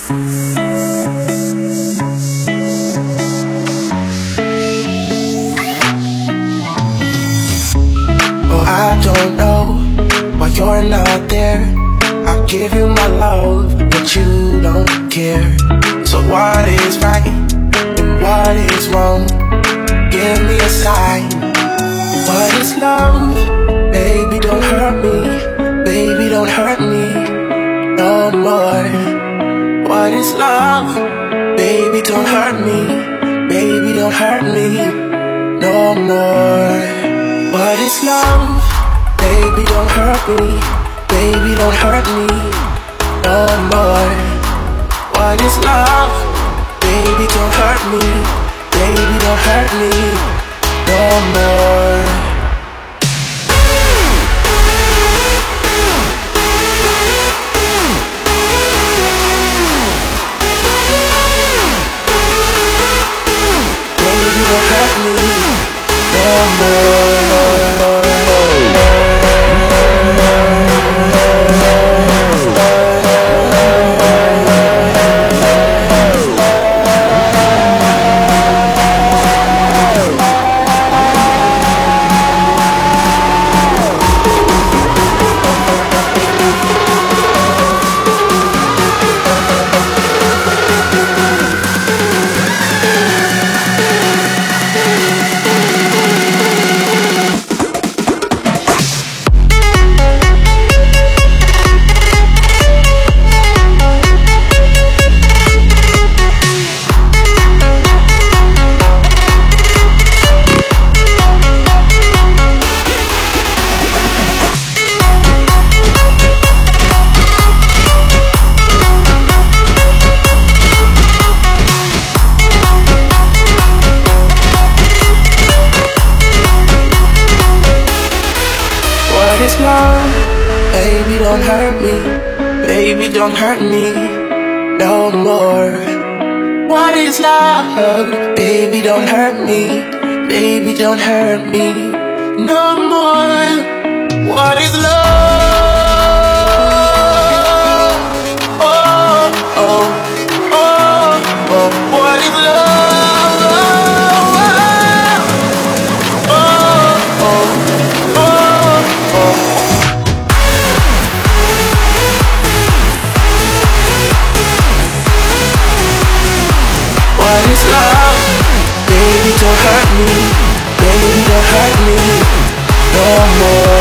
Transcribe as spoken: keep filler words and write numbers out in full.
Oh, I don't know why you're not there. I'll give you my love, but you don't care. So what is right and what is wrong? Give me a sign. What is love? Baby, don't hurt me. Baby, don't hurt me no more. What is love? Baby, don't hurt me. Baby, don't hurt me no more. What is love? Baby, don't hurt me. Baby, don't hurt me no more. What is love? Baby, don't hurt me. Baby, don't hurt me no more. Baby, don't hurt me no more. What is love? Baby, don't hurt me. Baby, don't hurt me no more. What is love? Baby, don't hurt me. Baby, don't hurt me no more. What is love? Oh, oh, oh, oh. What is love? Oh, oh, oh, oh. What is love? Baby, don't hurt me. Baby, don't hurt me no more.